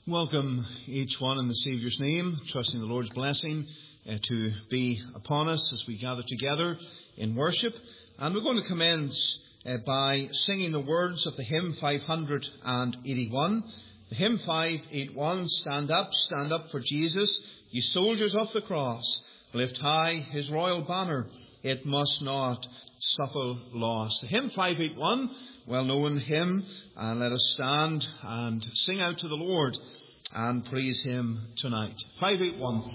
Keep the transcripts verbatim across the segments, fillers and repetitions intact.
Welcome each one in the Saviour's name, trusting the Lord's blessing uh, to be upon us as we gather together in worship. And we're going to commence uh, by singing the words of the hymn five eighty-one. The hymn five eighty-one, Stand up, stand up for Jesus, ye soldiers of the cross, lift high his royal banner, it must not suffer loss. The hymn five eighty-one, well-known hymn, and let us stand and sing out to the Lord and praise Him tonight. five eighty-one.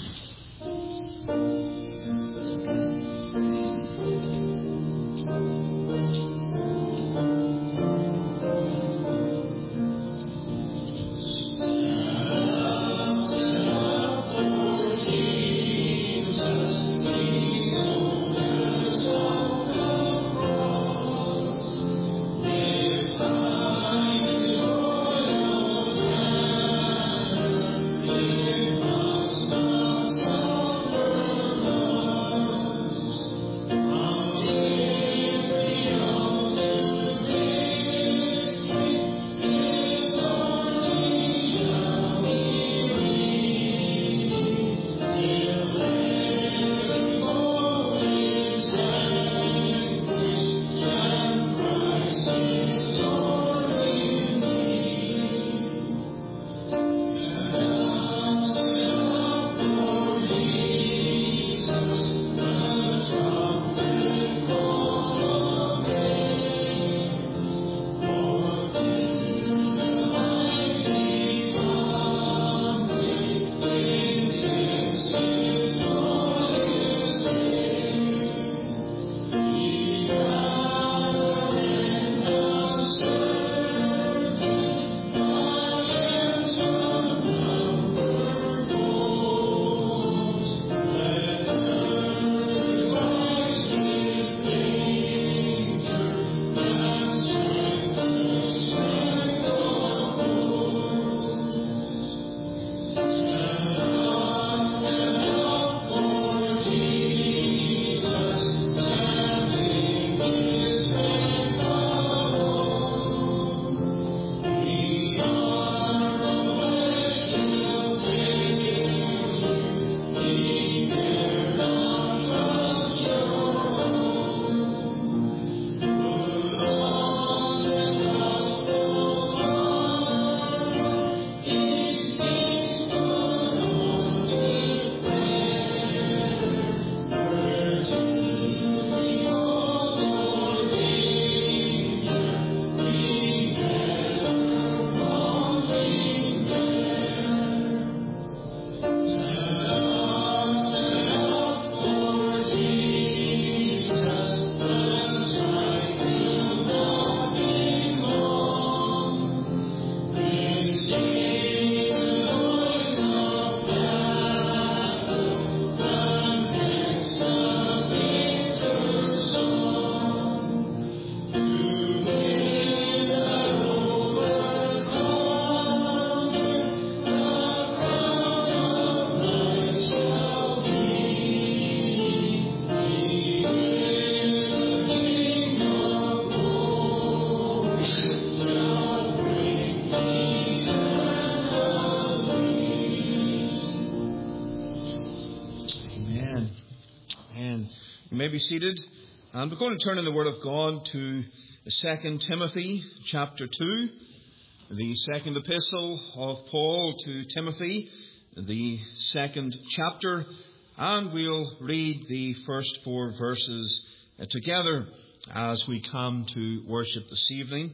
Be seated, and we're going to turn in the Word of God to Second Timothy chapter two, the second epistle of Paul to Timothy, the second chapter, and we'll read the first four verses together as we come to worship this evening.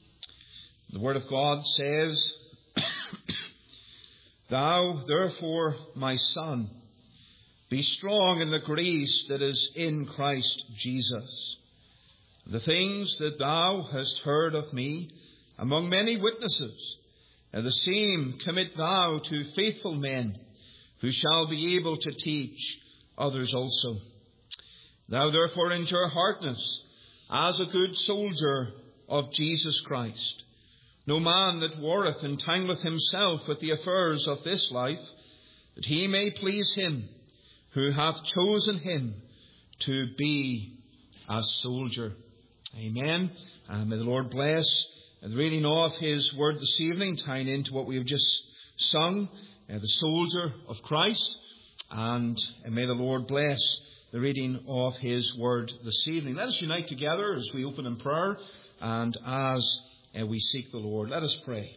The Word of God says, Thou therefore, my son, be strong in the grace that is in Christ Jesus. The things that thou hast heard of me among many witnesses, and the same commit thou to faithful men, who shall be able to teach others also. Thou therefore endure hardness, as a good soldier of Jesus Christ. No man that warreth entangleth himself with the affairs of this life, that he may please him who hath chosen him to be a soldier. Amen. And may the Lord bless the reading of his word this evening, tying into what we have just sung, uh, the soldier of Christ. And uh, may the Lord bless the reading of his word this evening. Let us unite together as we open in prayer and as uh, we seek the Lord. Let us pray.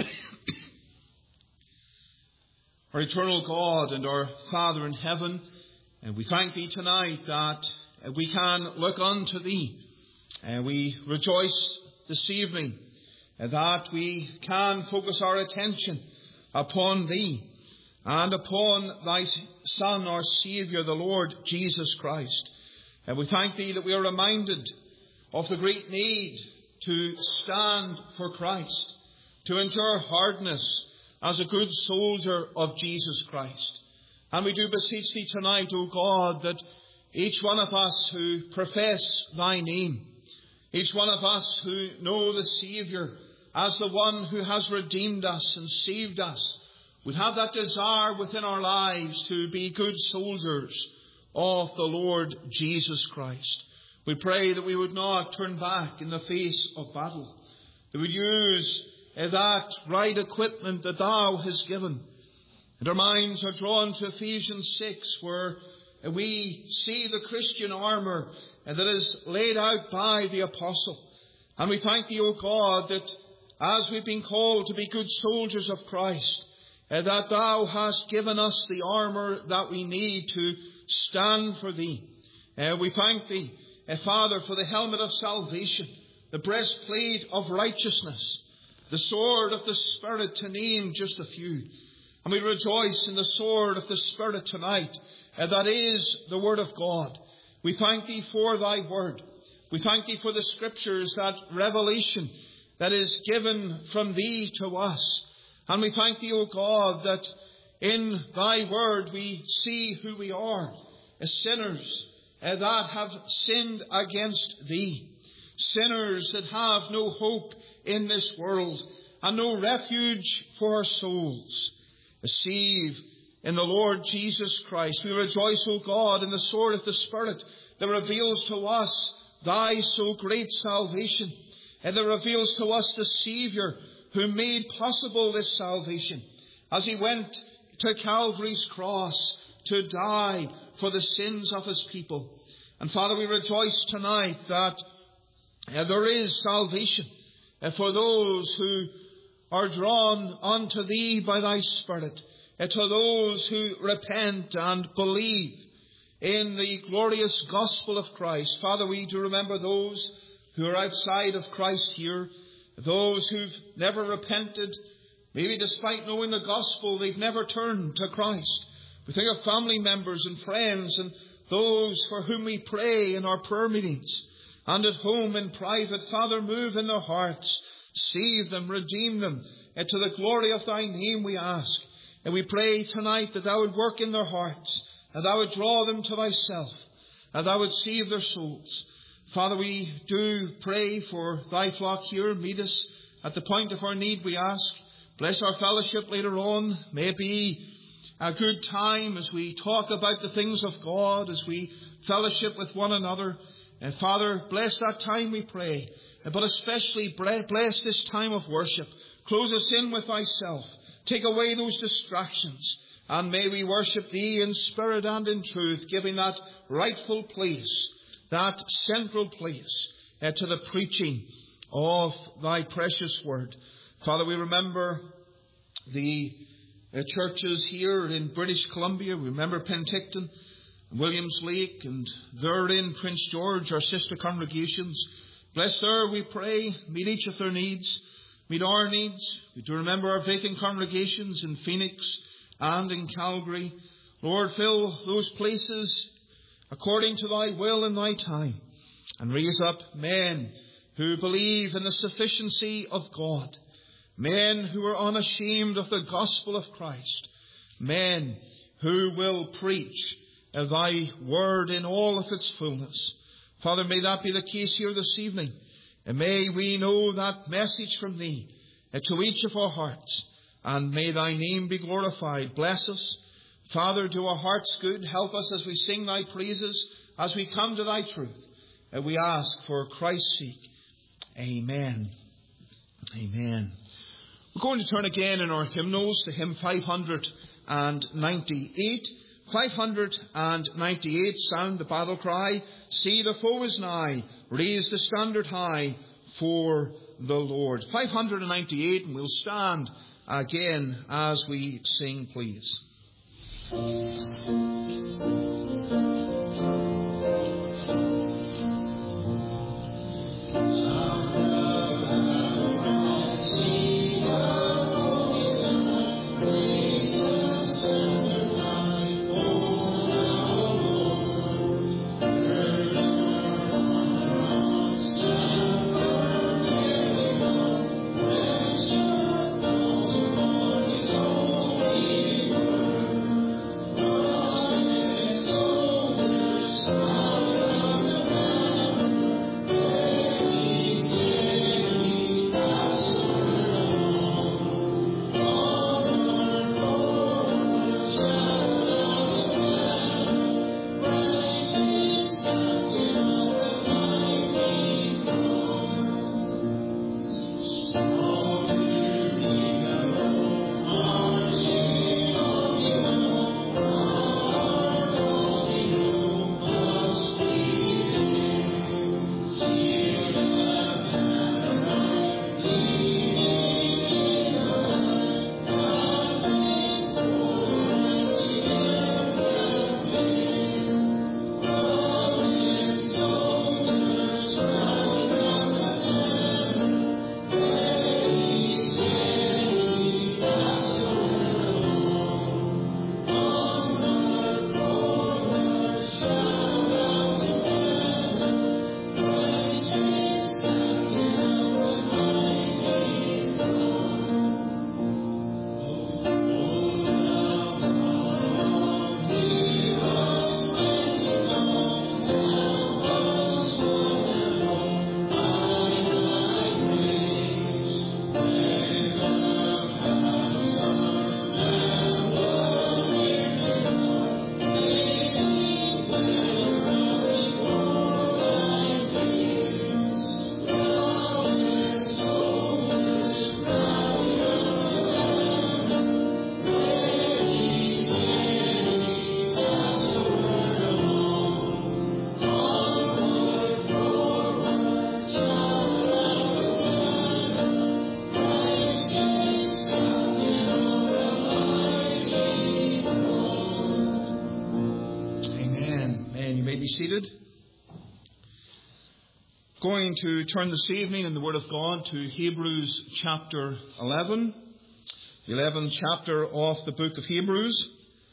Our eternal God and our Father in heaven, and we thank Thee tonight that uh, we can look unto Thee. And we rejoice this evening uh, that we can focus our attention upon Thee and upon Thy Son, our Saviour, the Lord Jesus Christ. And we thank Thee that we are reminded of the great need to stand for Christ, to endure hardness as a good soldier of Jesus Christ. And we do beseech Thee tonight, O God, that each one of us who profess Thy name, each one of us who know the Saviour as the one who has redeemed us and saved us, would have that desire within our lives to be good soldiers of the Lord Jesus Christ. We pray that we would not turn back in the face of battle, that we would use that right equipment that Thou hast given. And our minds are drawn to Ephesians six, where we see the Christian armour that is laid out by the apostle. And we thank Thee, O God, that as we've been called to be good soldiers of Christ, Uh, that Thou hast given us the armour that we need to stand for Thee. Uh, we thank Thee, uh, Father, for the helmet of salvation, the breastplate of righteousness, the sword of the Spirit, to name just a few. And we rejoice in the sword of the Spirit tonight, uh, that is the Word of God. We thank Thee for Thy Word. We thank Thee for the Scriptures, that revelation that is given from Thee to us. And we thank Thee, O God, that in Thy Word we see who we are, as sinners uh, that have sinned against Thee, sinners that have no hope in this world and no refuge for our souls. Save in the Lord Jesus Christ. We rejoice, O God, in the sword of the Spirit that reveals to us Thy so great salvation, and that reveals to us the Saviour who made possible this salvation as He went to Calvary's cross to die for the sins of His people. And Father, we rejoice tonight that uh, there is salvation uh, for those who are drawn unto Thee by Thy Spirit, uh, to those who repent and believe in the glorious gospel of Christ. Father, we do remember those who are outside of Christ here, those who've never repented, maybe despite knowing the gospel, they've never turned to Christ. We think of family members and friends and those for whom we pray in our prayer meetings and at home in private. Father, move in their hearts, save them, redeem them, and to the glory of Thy name we ask. And we pray tonight that Thou would work in their hearts, that Thou would draw them to Thyself, that Thou would save their souls. Father, we do pray for Thy flock here. Meet us at the point of our need, we ask. Bless our fellowship later on. May it be a good time as we talk about the things of God, as we fellowship with one another. And Father, bless that time, we pray. But especially bless this time of worship. Close us in with Thyself. Take away those distractions. And may we worship Thee in spirit and in truth, giving that rightful place, that central place uh, to the preaching of Thy precious word. Father, we remember the uh, churches here in British Columbia. We remember Penticton, Williams Lake, and there in Prince George, our sister congregations. Bless there, we pray. Meet each of their needs. Meet our needs. We do remember our vacant congregations in Phoenix and in Calgary. Lord, fill those places according to Thy will and Thy time, and raise up men who believe in the sufficiency of God, men who are unashamed of the gospel of Christ, men who will preach Thy word in all of its fullness. Father, may that be the case here this evening, and may we know that message from Thee to each of our hearts, and may Thy name be glorified. Bless us. Father, do our hearts good. Help us as we sing Thy praises, as we come to Thy truth. And we ask for Christ's sake. Amen Amen. We're going to turn again in our hymnals to hymn five hundred ninety-eight. five hundred ninety-eight, sound the battle cry. See, the foe is nigh. Raise the standard high for the Lord. five hundred ninety-eight, and we'll stand again as we sing, please. Seated. Going to turn this evening in the Word of God to Hebrews chapter eleven, the eleventh chapter of the book of Hebrews.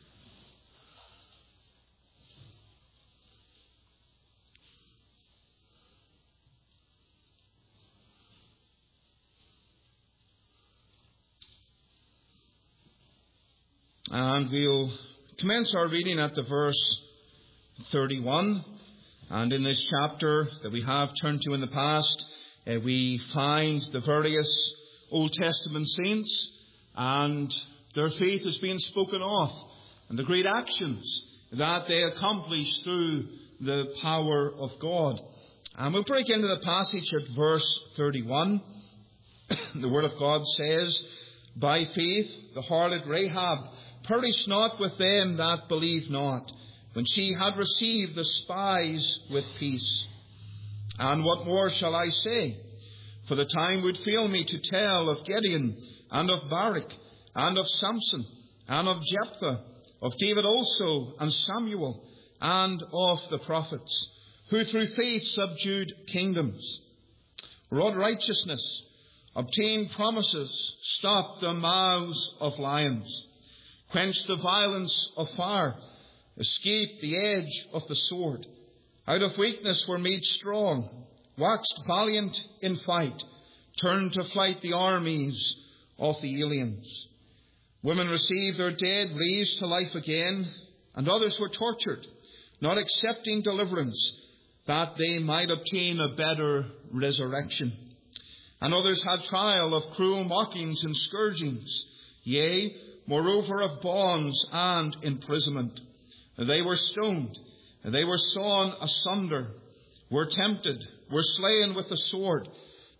And we'll commence our reading at the verse thirty-one, and in this chapter that we have turned to in the past, uh, we find the various Old Testament saints, and their faith is being spoken of, and the great actions that they accomplished through the power of God. And we'll break into the passage at verse thirty-one. The Word of God says, "By faith the harlot Rahab perished not with them that believe not, when she had received the spies with peace. And what more shall I say? For the time would fail me to tell of Gideon, and of Barak, and of Samson, and of Jephthah, of David also, and Samuel, and of the prophets, who through faith subdued kingdoms, wrought righteousness, obtained promises, stopped the mouths of lions, quenched the violence of fire, escaped the edge of the sword, out of weakness were made strong, waxed valiant in fight, turned to flight the armies of the aliens. Women received their dead raised to life again, and others were tortured, not accepting deliverance, that they might obtain a better resurrection. And others had trial of cruel mockings and scourgings, yea, moreover of bonds and imprisonment. They were stoned, they were sawn asunder, were tempted, were slain with the sword.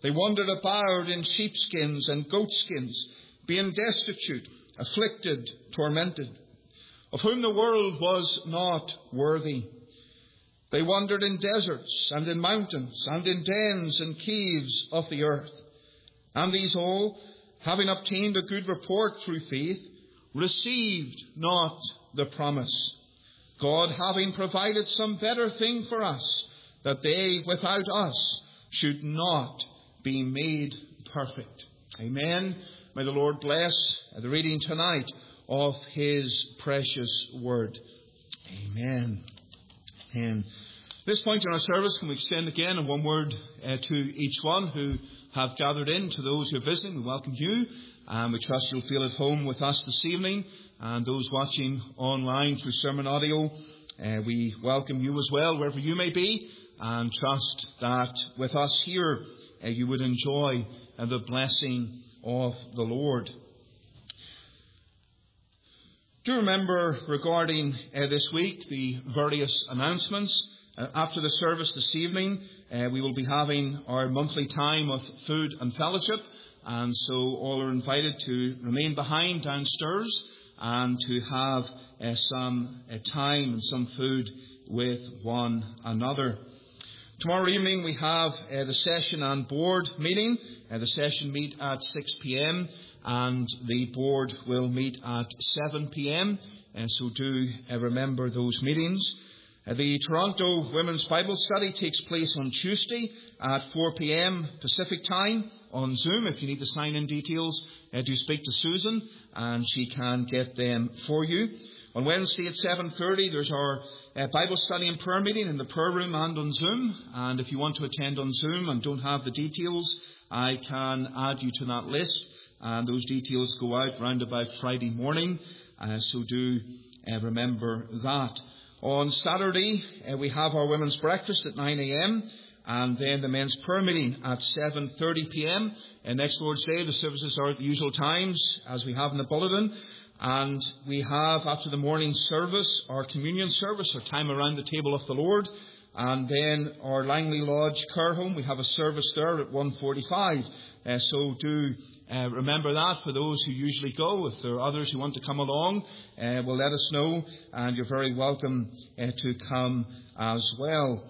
They wandered about in sheepskins and goatskins, being destitute, afflicted, tormented, of whom the world was not worthy. They wandered in deserts and in mountains and in dens and caves of the earth. And these all, having obtained a good report through faith, received not the promise, God having provided some better thing for us, that they without us should not be made perfect. Amen. May the Lord bless the reading tonight of His precious word. Amen. And at this point in our service, can we extend again in one word uh, to each one who have gathered in, to those who are visiting. We welcome you, and we trust you'll feel at home with us this evening. And those watching online through sermon audio, uh, we welcome you as well, wherever you may be, and trust that with us here uh, you would enjoy uh, the blessing of the Lord. Do remember regarding uh, this week the various announcements. Uh, after the service this evening, uh, we will be having our monthly time of food and fellowship, and so all are invited to remain behind downstairs and to have uh, some uh, time and some food with one another. Tomorrow evening we have uh, the session and board meeting. Uh, the session meet at six p.m. and the board will meet at seven p.m. Uh, so do uh, remember those meetings. Uh, the Toronto Women's Bible Study takes place on Tuesday at four p.m. Pacific Time on Zoom. If you need the sign-in details, uh, do speak to Susan and she can get them for you. On Wednesday at seven thirty, there's our uh, Bible study and prayer meeting in the prayer room and on Zoom. And if you want to attend on Zoom and don't have the details, I can add you to that list. And those details go out round about Friday morning. Uh, so do uh, remember that. On Saturday, uh, we have our women's breakfast at nine a.m. and then the men's prayer meeting at seven thirty p.m. And next Lord's Day, the services are at the usual times, as we have in the bulletin. And we have, after the morning service, our communion service, our time around the table of the Lord. And then our Langley Lodge care home, we have a service there at one forty-five. Uh, so do uh, remember that for those who usually go. If there are others who want to come along, uh, well, let us know. And you're very welcome uh, to come as well.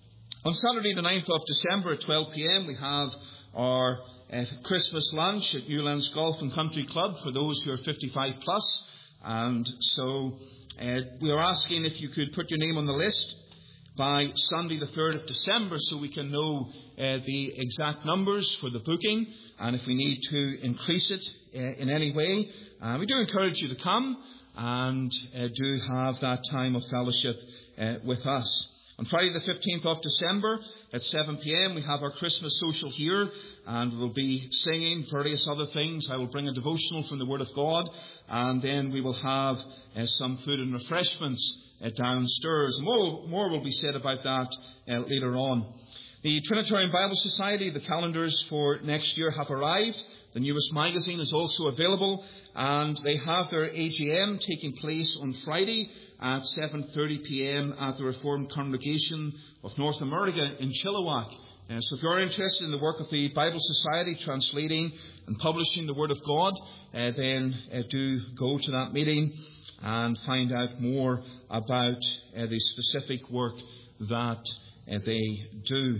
On Saturday the ninth of December at twelve p.m. we have our uh, Christmas lunch at Newlands Golf and Country Club for those who are fifty-five plus. And so uh, we are asking if you could put your name on the list by Sunday the third of December so we can know uh, the exact numbers for the booking and if we need to increase it uh, in any way. Uh, we do encourage you to come and uh, do have that time of fellowship uh, with us. On Friday the fifteenth of December at seven p.m. we have our Christmas social here, and we'll be singing various other things. I will bring a devotional from the Word of God, and then we will have uh, some food and refreshments uh, downstairs. More, more will be said about that uh, later on. The Trinitarian Bible Society, the calendars for next year have arrived. The newest magazine is also available, and they have their A G M taking place on Friday at seven thirty p.m. at the Reformed Congregation of North America in Chilliwack. Uh, so if you're interested in the work of the Bible Society, translating and publishing the Word of God, uh, then uh, do go to that meeting and find out more about uh, the specific work that uh, they do.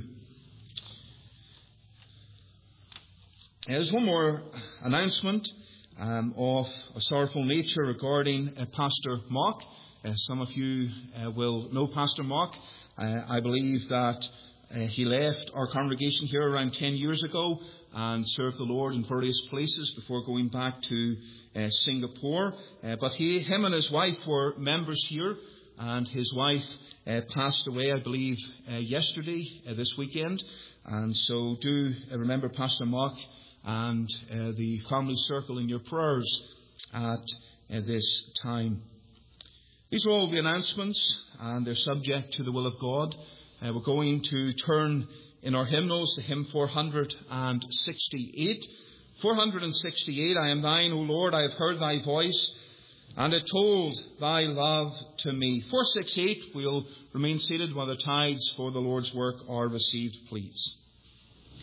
Uh, there's one more announcement um, of a sorrowful nature regarding uh, Pastor Mark. Uh, some of you uh, will know Pastor Mark. Uh, I believe that uh, he left our congregation here around ten years ago and served the Lord in various places before going back to uh, Singapore. Uh, but he, him and his wife were members here, and his wife uh, passed away, I believe, uh, yesterday, uh, this weekend. And so do uh, remember Pastor Mark and uh, the family circle in your prayers at uh, this time. These are all the announcements, and they're subject to the will of God. Uh, we're going to turn in our hymnals to hymn four hundred sixty-eight. four hundred sixty-eight, I am thine, O Lord, I have heard thy voice, and it told thy love to me. four sixty-eight, we'll remain seated while the tithes for the Lord's work are received, please.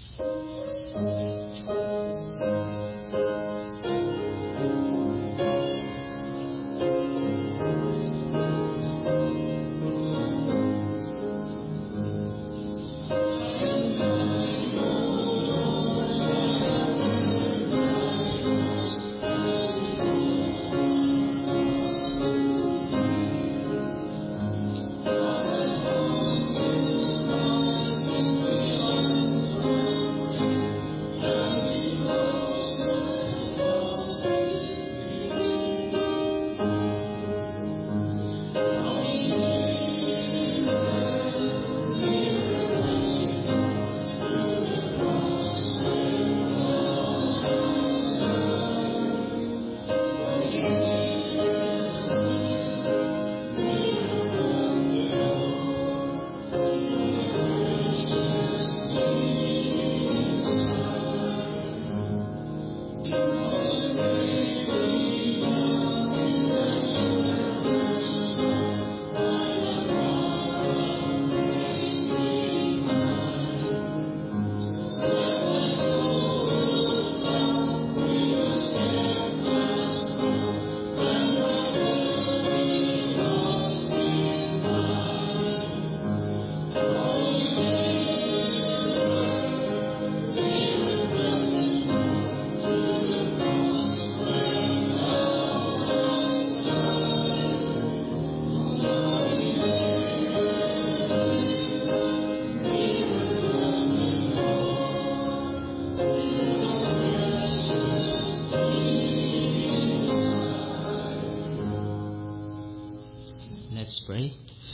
Let's pray.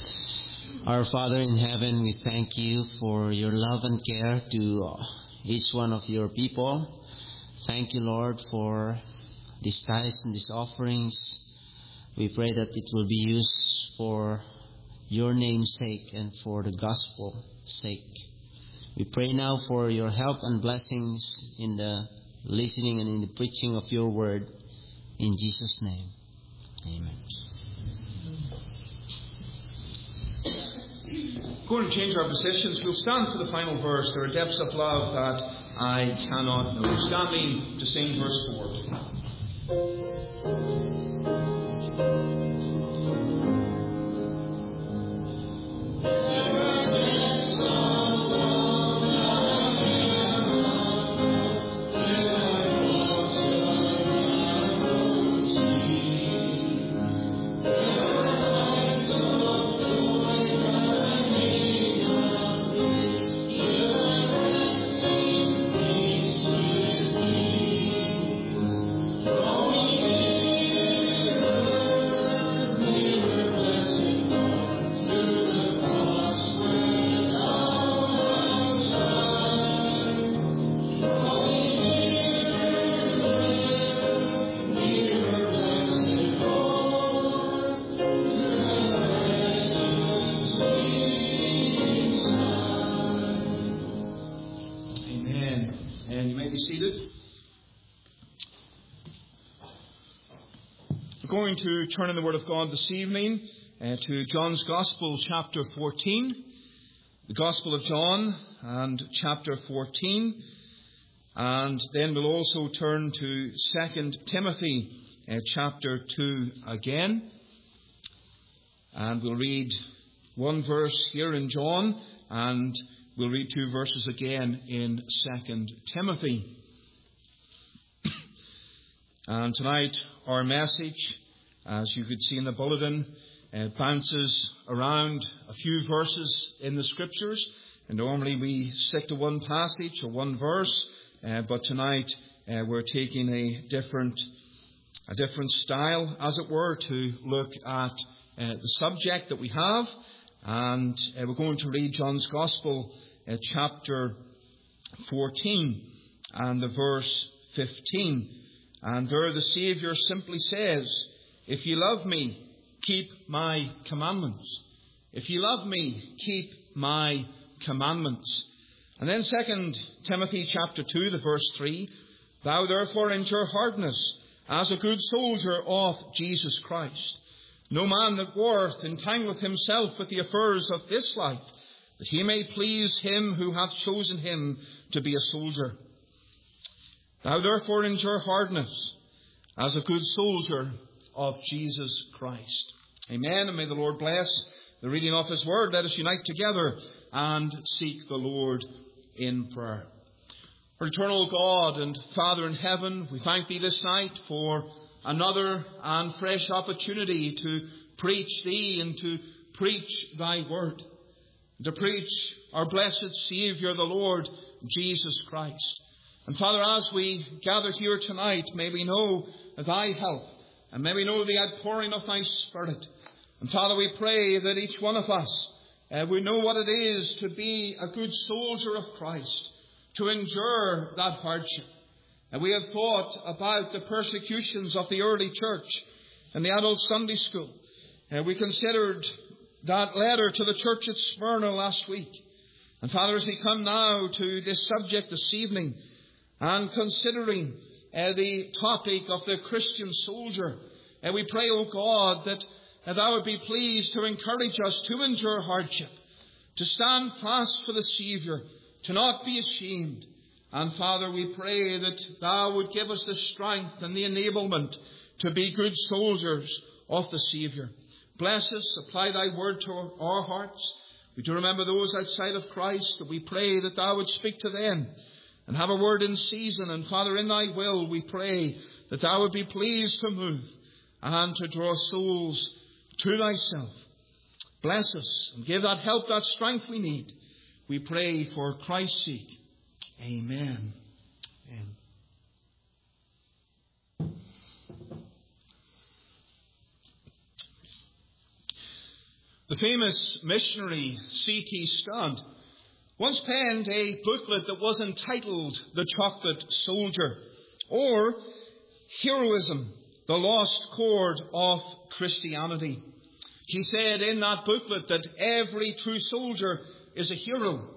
Our Father in heaven, we thank you for your love and care to each one of your people. Thank you, Lord, for these tithes and these offerings. We pray that it will be used for your name's sake and for the gospel's sake. We pray now for your help and blessings in the listening and in the preaching of your word. In Jesus' name, amen. Going to change our positions. We'll stand for the final verse. There are depths of love that I cannot know. Standing to sing verse four. Going to turn in the Word of God this evening uh, to John's Gospel, chapter fourteen. The Gospel of John and chapter fourteen. And then we'll also turn to Second Timothy, uh, chapter two again. And we'll read one verse here in John, and we'll read two verses again in Second Timothy. And tonight our message, as you could see in the bulletin, uh, bounces around a few verses in the Scriptures. And normally we stick to one passage or one verse, uh, but tonight uh, we're taking a different, a different style, as it were, to look at uh, the subject that we have. And uh, we're going to read John's Gospel, uh, chapter fourteen, and the verse fifteen. And there the Saviour simply says, "If you love me, keep my commandments. If you love me, keep my commandments." And then Second Timothy chapter two, the verse three, "Thou therefore endure hardness, as a good soldier of Jesus Christ. No man that warreth entangleth himself with the affairs of this life, that he may please him who hath chosen him to be a soldier. Thou therefore endure hardness as a good soldier of Jesus Christ. Amen. And may the Lord bless the reading of his word. Let us unite together and seek the Lord in prayer. Our eternal God and Father in heaven, we thank thee this night for another and fresh opportunity to preach thee and to preach thy word. To preach our blessed Saviour, the Lord Jesus Christ. And Father, as we gather here tonight, may we know thy help, and may we know the outpouring of thy Spirit. And Father, we pray that each one of us, uh, we know what it is to be a good soldier of Christ, to endure that hardship. And we have thought about the persecutions of the early church and the adult Sunday school. Uh, we considered that letter to the church at Smyrna last week. And Father, as we come now to this subject this evening, and considering uh, the topic of the Christian soldier, uh, we pray, O God, that uh, thou would be pleased to encourage us to endure hardship, to stand fast for the Saviour, to not be ashamed. And Father, we pray that thou would give us the strength and the enablement to be good soldiers of the Saviour. Bless us, apply thy word to our hearts. We do remember those outside of Christ, that we pray that thou would speak to them and have a word in season. And Father, in thy will, we pray that thou would be pleased to move and to draw souls to thyself. Bless us and give that help, that strength we need. We pray for Christ's sake. Amen. Amen. The famous missionary C T Studd once penned a booklet that was entitled The Chocolate Soldier, or Heroism, the Lost Chord of Christianity. He said in that booklet that every true soldier is a hero.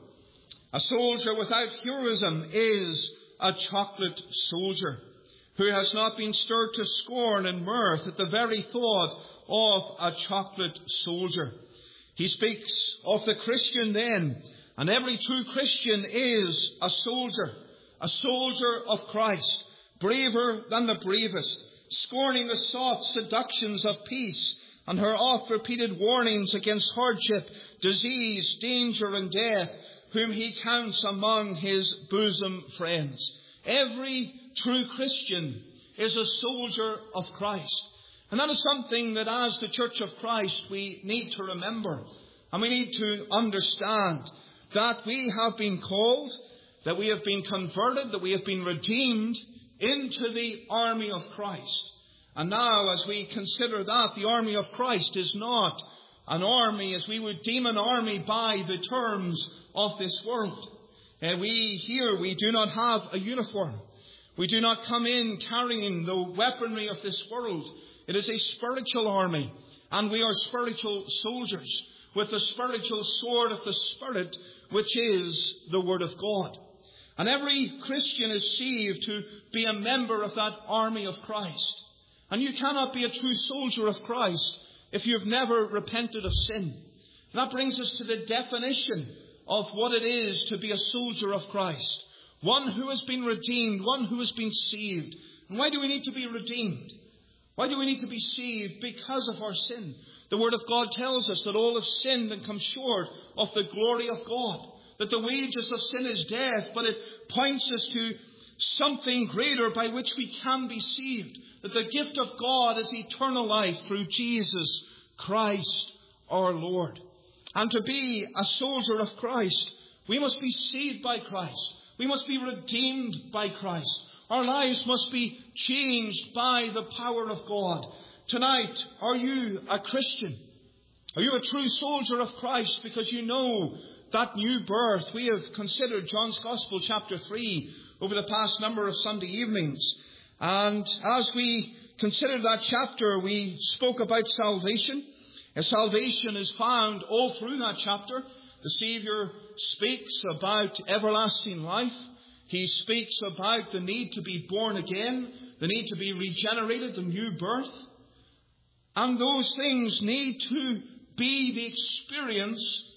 A soldier without heroism is a chocolate soldier who has not been stirred to scorn and mirth at the very thought of a chocolate soldier. He speaks of the Christian then, and every true Christian is a soldier, a soldier of Christ, braver than the bravest, scorning the soft seductions of peace and her oft-repeated warnings against hardship, disease, danger and death, whom he counts among his bosom friends. Every true Christian is a soldier of Christ. And that is something that as the Church of Christ we need to remember. And we need to understand that we have been called, that we have been converted, that we have been redeemed into the army of Christ. And now as we consider that, the army of Christ is not an army as we would deem an army by the terms of this world. Uh, we here, we do not have a uniform. We do not come in carrying the weaponry of this world. It is a spiritual army, and we are spiritual soldiers with the spiritual sword of the Spirit, which is the Word of God. And every Christian is saved to be a member of that army of Christ. And you cannot be a true soldier of Christ if you've never repented of sin. And that brings us to the definition of what it is to be a soldier of Christ. One who has been redeemed, one who has been saved. And why do we need to be redeemed? Why do we need to be saved? Because of our sin. The Word of God tells us that all have sinned and come short of the glory of God. That the wages of sin is death, but it points us to something greater by which we can be saved. That the gift of God is eternal life through Jesus Christ our Lord. And to be a soldier of Christ, we must be saved by Christ. We must be redeemed by Christ. Our lives must be changed by the power of God. Tonight, are you a Christian? Are you a true soldier of Christ because you know that new birth? We have considered John's Gospel chapter three over the past number of Sunday evenings. And as we considered that chapter, we spoke about salvation. As salvation is found all through that chapter. The Saviour speaks about everlasting life. He speaks about the need to be born again, the need to be regenerated, the new birth. And those things need to be the experience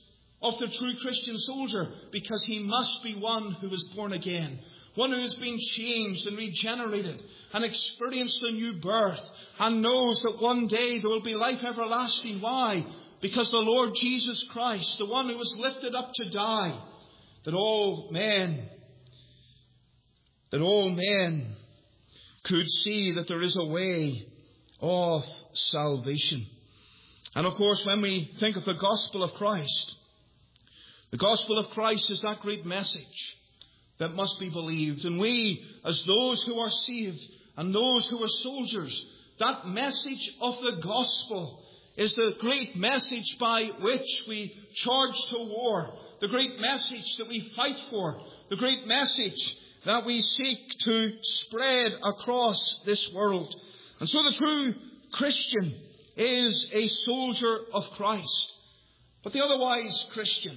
of the true Christian soldier, because he must be one who is born again, one who has been changed and regenerated and experienced a new birth and knows that one day there will be life everlasting. Why? Because the Lord Jesus Christ, the one who was lifted up to die, that all men, that all men could see that there is a way of salvation. And of course, when we think of the gospel of Christ, the gospel of Christ is that great message that must be believed. And we, as those who are saved and those who are soldiers, that message of the gospel is the great message by which we charge to war, the great message that we fight for, the great message that we seek to spread across this world. And so the true Christian is a soldier of Christ. But the otherwise Christian,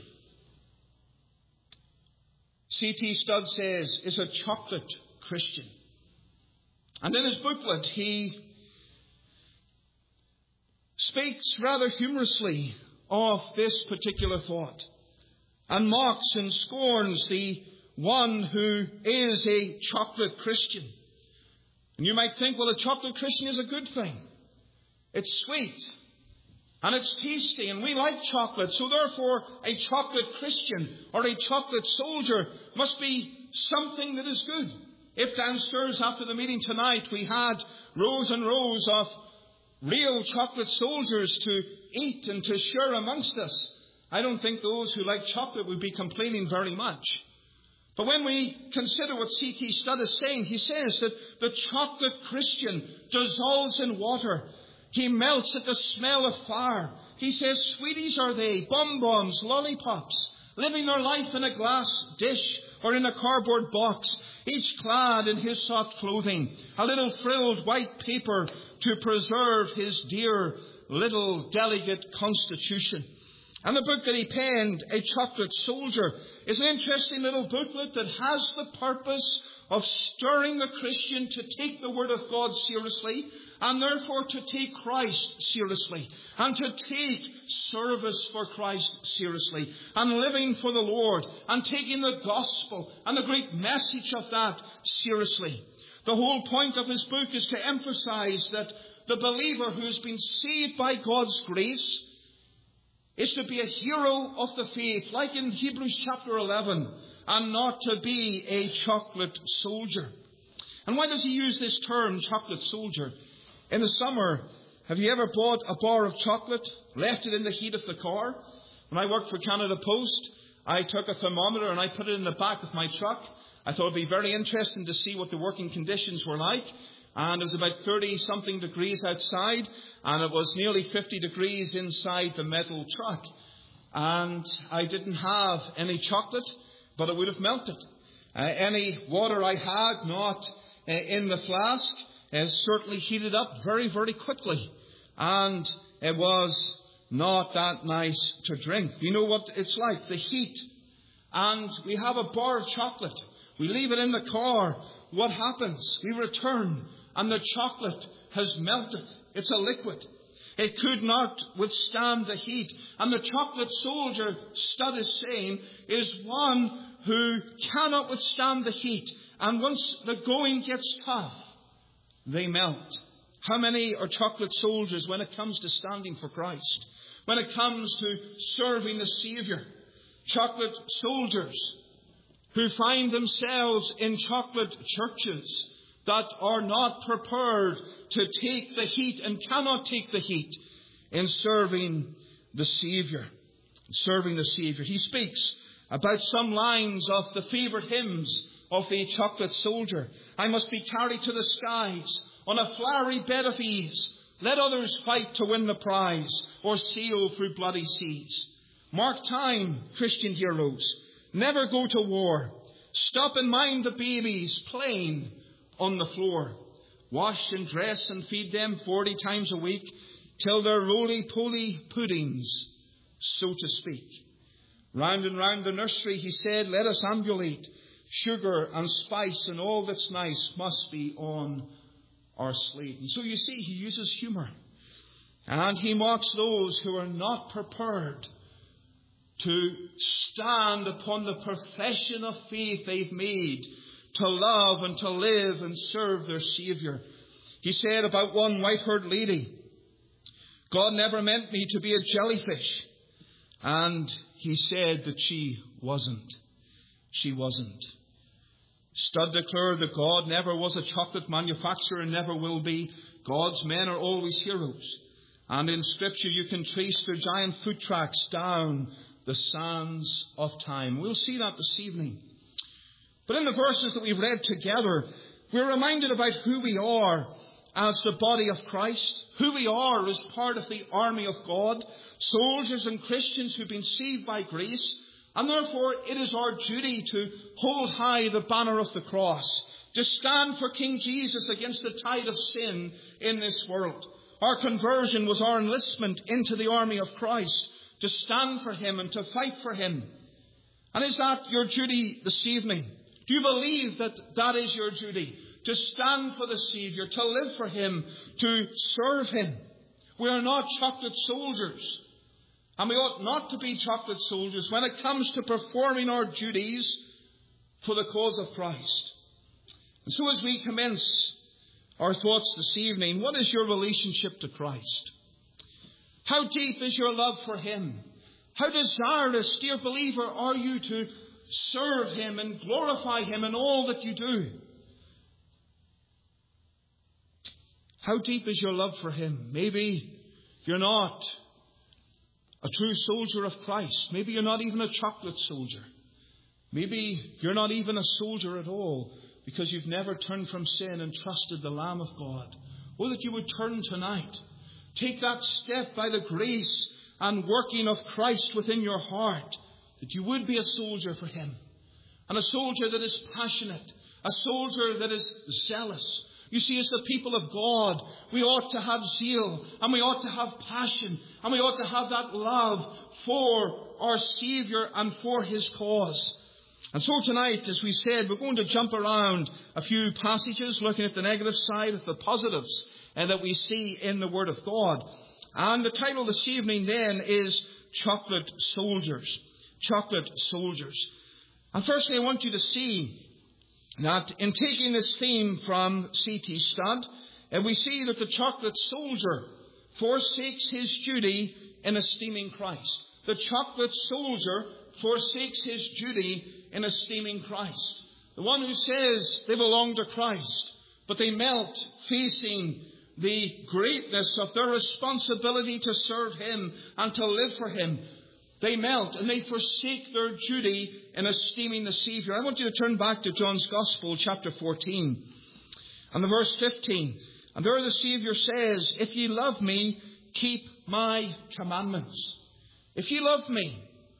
C T Studd says, is a chocolate Christian. And in his booklet, he speaks rather humorously of this particular thought and mocks and scorns the one who is a chocolate Christian. And you might think, well, a chocolate Christian is a good thing. It's sweet and it's tasty and we like chocolate. So therefore, a chocolate Christian or a chocolate soldier must be something that is good. If downstairs after the meeting tonight we had rows and rows of real chocolate soldiers to eat and to share amongst us, I don't think those who like chocolate would be complaining very much. But when we consider what C T Studd is saying, he says that the chocolate Christian dissolves in water. He melts at the smell of fire. He says, sweeties are they, bonbons, lollipops, living their life in a glass dish or in a cardboard box, each clad in his soft clothing, a little frilled white paper to preserve his dear little delicate constitution. And the book that he penned, A Chocolate Soldier, is an interesting little booklet that has the purpose of stirring the Christian to take the Word of God seriously, and therefore to take Christ seriously, and to take service for Christ seriously, and living for the Lord, and taking the gospel and the great message of that seriously. The whole point of his book is to emphasize that the believer who has been saved by God's grace is to be a hero of the faith, like in Hebrews chapter eleven, and not to be a chocolate soldier. And why does he use this term, chocolate soldier? In the summer, have you ever bought a bar of chocolate, left it in the heat of the car? When I worked for Canada Post, I took a thermometer and I put it in the back of my truck. I thought it would be very interesting to see what the working conditions were like. And it was about thirty-something degrees outside, and it was nearly fifty degrees inside the metal truck. And I didn't have any chocolate, but it would have melted. Uh, any water I had not uh, in the flask uh, certainly heated up very, very quickly. And it was not that nice to drink. You know what it's like, the heat. And we have a bar of chocolate. We leave it in the car. What happens? We return, and the chocolate has melted. It's a liquid. It could not withstand the heat. And the chocolate soldier, Studd is saying, is one who cannot withstand the heat. And once the going gets tough, they melt. How many are chocolate soldiers when it comes to standing for Christ? When it comes to serving the Saviour? Chocolate soldiers who find themselves in chocolate churches that are not prepared to take the heat and cannot take the heat in serving the Saviour. Serving the Saviour. He speaks about some lines of the favourite hymns of the chocolate soldier. I must be carried to the skies on a flowery bed of ease. Let others fight to win the prize or sail through bloody seas. Mark time, Christian heroes. Never go to war. Stop and mind the babies playing on the floor. Wash and dress and feed them forty times a week till they're roly-poly puddings, so to speak. Round and round the nursery, he said, let us ambulate. Sugar and spice and all that's nice must be on our slate. And so you see, he uses humour. And he mocks those who are not prepared to stand upon the profession of faith they've made, to love and to live and serve their Saviour. He said about one white-haired lady, God never meant me to be a jellyfish. And he said that she wasn't. She wasn't. Studd declared that God never was a chocolate manufacturer and never will be. God's men are always heroes. And in Scripture you can trace their giant foot tracks down the sands of time. We'll see that this evening. But in the verses that we've read together, we're reminded about who we are as the body of Christ, who we are as part of the army of God, soldiers and Christians who've been saved by grace, and therefore it is our duty to hold high the banner of the cross, to stand for King Jesus against the tide of sin in this world. Our conversion was our enlistment into the army of Christ, to stand for Him and to fight for Him. And is that your duty this evening? Do you believe that that is your duty? To stand for the Saviour, to live for Him, to serve Him. We are not chocolate soldiers. And we ought not to be chocolate soldiers when it comes to performing our duties for the cause of Christ. And so as we commence our thoughts this evening, what is your relationship to Christ? How deep is your love for Him? How desirous, dear believer, are you to serve Him and glorify Him in all that you do? How deep is your love for Him? Maybe you're not a true soldier of Christ. Maybe you're not even a chocolate soldier. Maybe you're not even a soldier at all because you've never turned from sin and trusted the Lamb of God. Oh, that you would turn tonight. Take that step by the grace and working of Christ within your heart, that you would be a soldier for Him. And a soldier that is passionate. A soldier that is zealous. You see, as the people of God, we ought to have zeal, and we ought to have passion, and we ought to have that love for our Saviour and for His cause. And so tonight, as we said, we're going to jump around a few passages, looking at the negative side of the positives uh, that we see in the Word of God. And the title this evening then is Chocolate Soldiers. Chocolate Soldiers. And firstly, I want you to see that in taking this theme from C T Studd, and we see that the chocolate soldier forsakes his duty in esteeming Christ. The chocolate soldier forsakes his duty in esteeming Christ. The one who says they belong to Christ, but they melt facing the greatness of their responsibility to serve Him and to live for Him. They melt and they forsake their duty in esteeming the Saviour. I want you to turn back to John's Gospel, chapter fourteen, and the verse fifteen. And there the Saviour says, if ye love me, keep my commandments. If ye love me,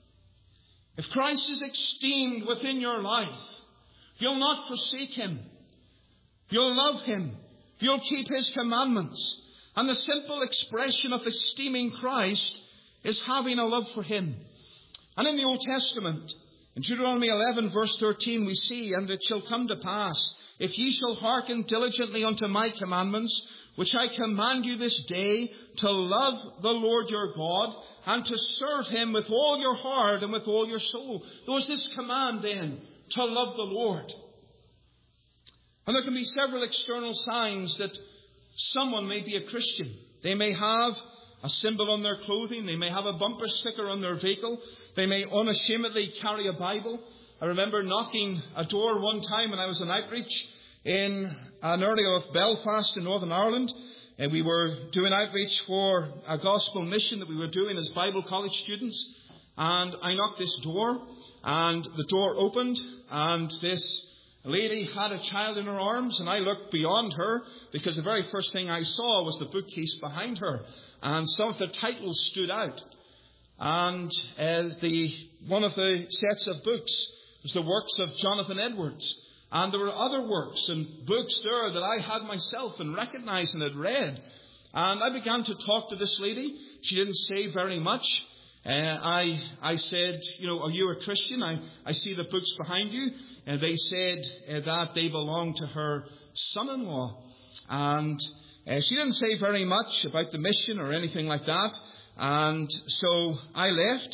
if Christ is esteemed within your life, you'll not forsake Him. You'll love Him. You'll keep His commandments. And the simple expression of esteeming Christ is having a love for Him. And in the Old Testament, in Deuteronomy eleven, verse thirteen, we see, and it shall come to pass, if ye shall hearken diligently unto my commandments, which I command you this day, to love the Lord your God, and to serve Him with all your heart and with all your soul. There was this command then, to love the Lord. And there can be several external signs that someone may be a Christian. They may have a symbol on their clothing. They may have a bumper sticker on their vehicle. They may unashamedly carry a Bible. I remember knocking a door one time when I was on outreach in an area of Belfast in Northern Ireland. And we were doing outreach for a gospel mission that we were doing as Bible college students. And I knocked this door, and the door opened, and this lady had a child in her arms, and I looked beyond her because the very first thing I saw was the bookcase behind her. And some of the titles stood out. And uh, the one of the sets of books was the works of Jonathan Edwards. And there were other works and books there that I had myself and recognized and had read. And I began to talk to this lady. She didn't say very much. Uh, I I said, you know, are you a Christian? I, I see the books behind you. And they said uh, that they belonged to her son-in-law. And Uh, she didn't say very much about the mission or anything like that. And so I left.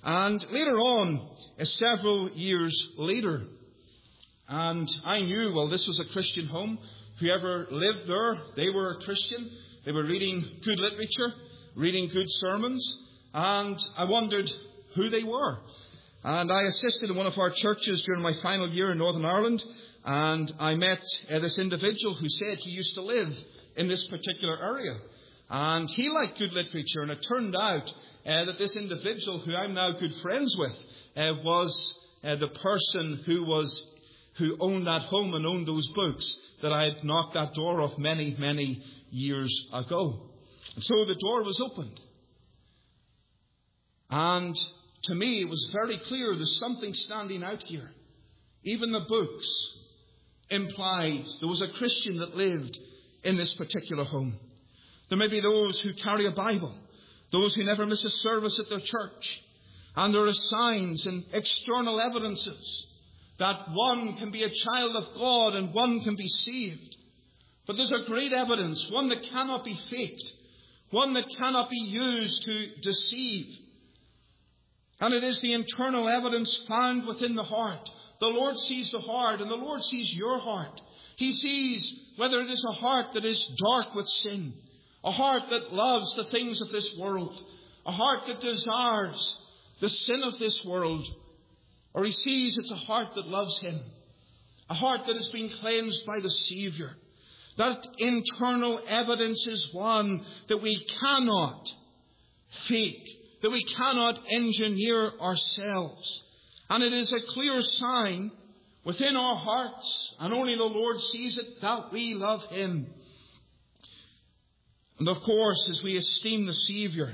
And later on, uh, several years later, and I knew, well, this was a Christian home. Whoever lived there, they were a Christian. They were reading good literature, reading good sermons, and I wondered who they were. And I assisted in one of our churches during my final year in Northern Ireland, and I met uh, this individual who said he used to live in this particular area. And he liked good literature, and it turned out uh, that this individual, who I'm now good friends with, uh, was uh, the person who was who owned that home and owned those books that I had knocked that door off many, many years ago. And so the door was opened. And to me, it was very clear there's something standing out here. Even the books implied there was a Christian that lived in this particular home. There may be those who carry a Bible, those who never miss a service at their church. And there are signs and external evidences that one can be a child of God and one can be saved. But there's a great evidence, one that cannot be faked, one that cannot be used to deceive. And it is the internal evidence found within the heart. The Lord sees the heart, and the Lord sees your heart. He sees whether it is a heart that is dark with sin, a heart that loves the things of this world, a heart that desires the sin of this world, or he sees it's a heart that loves him, a heart that has been cleansed by the Saviour. That internal evidence is one that we cannot fake, that we cannot engineer ourselves. And it is a clear sign within our hearts, and only the Lord sees it, that we love him. And of course, as we esteem the Saviour,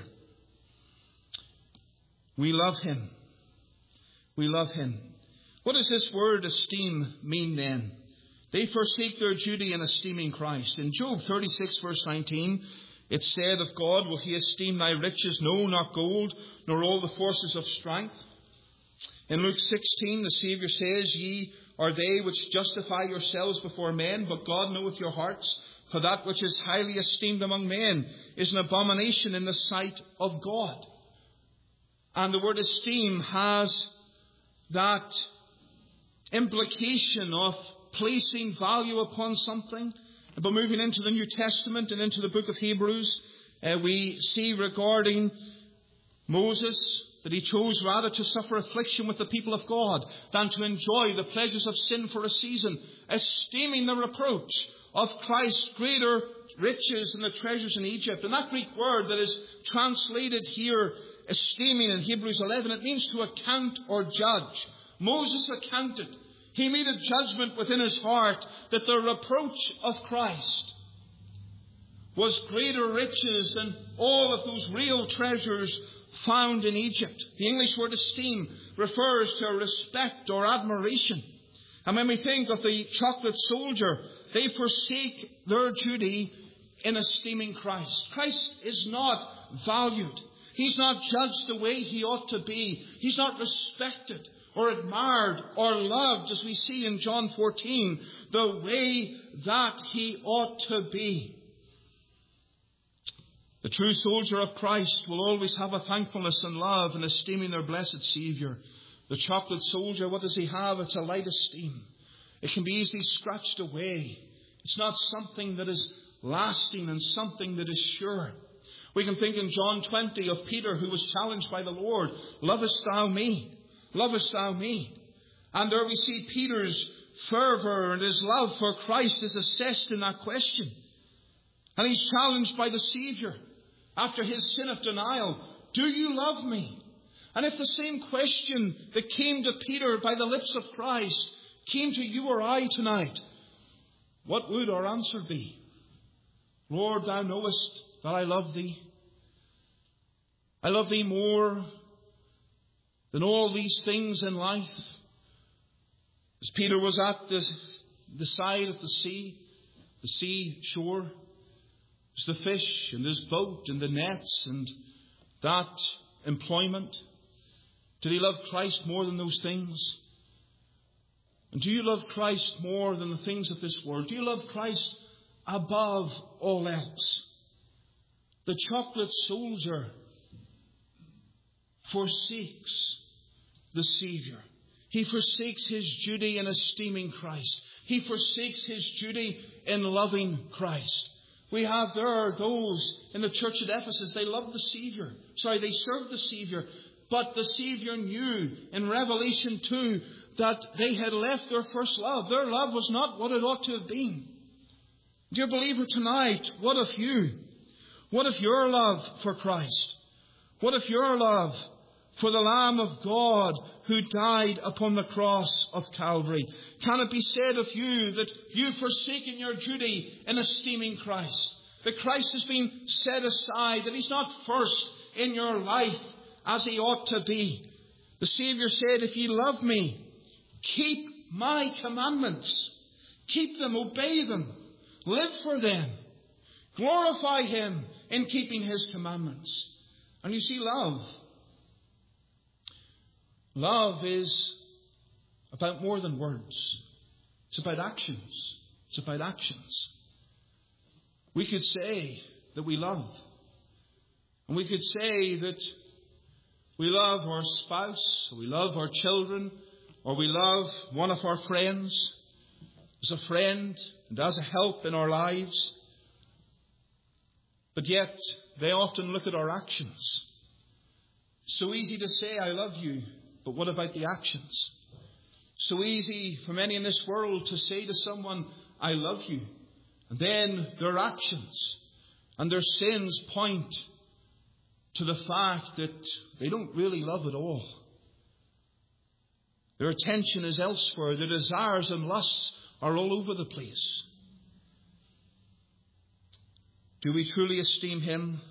we love him. We love him. What does this word esteem mean then? They forsake their duty in esteeming Christ. In Job thirty-six verse nineteen, it said of God, will he esteem thy riches? No, not gold, nor all the forces of strength. In Luke sixteen, the Saviour says, ye are they which justify yourselves before men, but God knoweth your hearts. For that which is highly esteemed among men is an abomination in the sight of God. And the word esteem has that implication of placing value upon something. But moving into the New Testament and into the book of Hebrews, uh, we see regarding Moses that he chose rather to suffer affliction with the people of God than to enjoy the pleasures of sin for a season, esteeming the reproach of Christ's greater riches than the treasures in Egypt. And that Greek word that is translated here, esteeming, in Hebrews eleven, it means to account or judge. Moses accounted. He made a judgment within his heart that the reproach of Christ was greater riches than all of those real treasures found in Egypt. The English word esteem refers to respect or admiration. And when we think of the chocolate soldier, they forsake their duty in esteeming Christ. Christ is not valued. He's not judged the way he ought to be. He's not respected or admired or loved, as we see in John fourteen, the way that he ought to be. The true soldier of Christ will always have a thankfulness and love in esteeming their blessed Saviour. The chocolate soldier, what does he have? It's a light esteem. It can be easily scratched away. It's not something that is lasting and something that is sure. We can think in John twenty of Peter, who was challenged by the Lord, lovest thou me? Lovest thou me? And there we see Peter's fervour and his love for Christ is assessed in that question. And he's challenged by the Saviour after his sin of denial. Do you love me? And if the same question that came to Peter by the lips of Christ came to you or I tonight, what would our answer be? Lord, thou knowest that I love thee. I love thee more than all these things in life. As Peter was at the, the side of the sea, the sea shore, there's the fish and his boat and the nets and that employment. Did he love Christ more than those things? And do you love Christ more than the things of this world? Do you love Christ above all else? The chocolate soldier forsakes the Saviour. He forsakes his duty in esteeming Christ. He forsakes his duty in loving Christ. We have there those in the church at Ephesus, they loved the Saviour. Sorry, they served the Saviour. But the Saviour knew in Revelation two that they had left their first love. Their love was not what it ought to have been. Dear believer, tonight, what of you? What of your love for Christ? What of your love for the Lamb of God who died upon the cross of Calvary? Can it be said of you that you've forsaken your duty in esteeming Christ? That Christ has been set aside, that he's not first in your life as he ought to be. The Saviour said, if ye love me, keep my commandments. Keep them, obey them, live for them. Glorify him in keeping his commandments. And you see, love. Love is about more than words. It's about actions. It's about actions. We could say that we love. And we could say that we love our spouse, or we love our children, or we love one of our friends as a friend and as a help in our lives. But yet, they often look at our actions. So easy to say, I love you, but what about the actions? So easy for many in this world to say to someone, I love you. And then their actions and their sins point to the fact that they don't really love at all. Their attention is elsewhere. Their desires and lusts are all over the place. Do we truly esteem him?